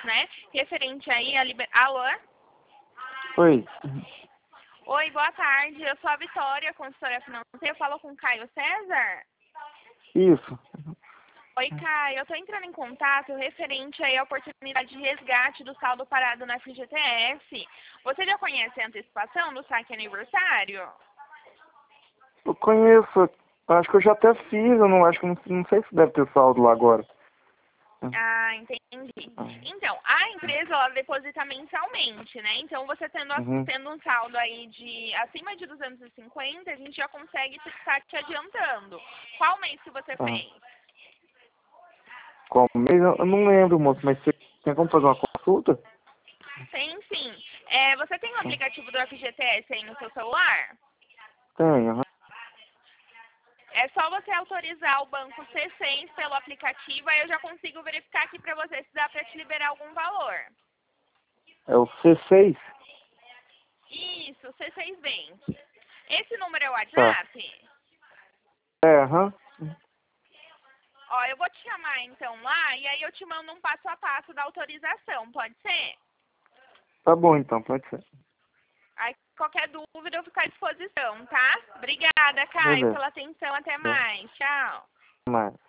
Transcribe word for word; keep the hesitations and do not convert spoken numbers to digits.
né? Referente aí a liber... Alô? Oi. Oi, boa tarde. Eu sou a Vitória, consultora financeira. Eu falo com o Caio César? Isso. Oi, Caio. Eu estou entrando em contato referente aí à oportunidade de resgate do saldo parado na F G T S. Você já conhece a antecipação do saque aniversário? Eu conheço. Acho que eu já até fiz. Eu não acho que não, não sei se deve ter saldo lá agora. Ah, entendi. Então, a empresa, ela deposita mensalmente, né? Então, você tendo, Uhum. tendo um saldo aí de acima de duzentos e cinquenta, a gente já consegue estar te adiantando. Qual mês que você Ah. fez? Qual mês? Eu não lembro, moço, mas você tem como fazer uma consulta? Tem sim. É, você tem o aplicativo do F G T S aí no seu celular? Tem, aham. É só você autorizar o banco C seis pelo aplicativo, aí eu já consigo verificar aqui pra você se dá pra te liberar algum valor. É o C seis? Isso, C seis Bank. Esse número é o Tá. WhatsApp? É, aham. Ó, eu vou te chamar então lá e aí eu te mando um passo a passo da autorização, pode ser? Tá bom então, pode ser. Aí qualquer dúvida eu fico à disposição, tá? Obrigada, Caio, Beleza. pela atenção. Até É. mais. Tchau. Mais.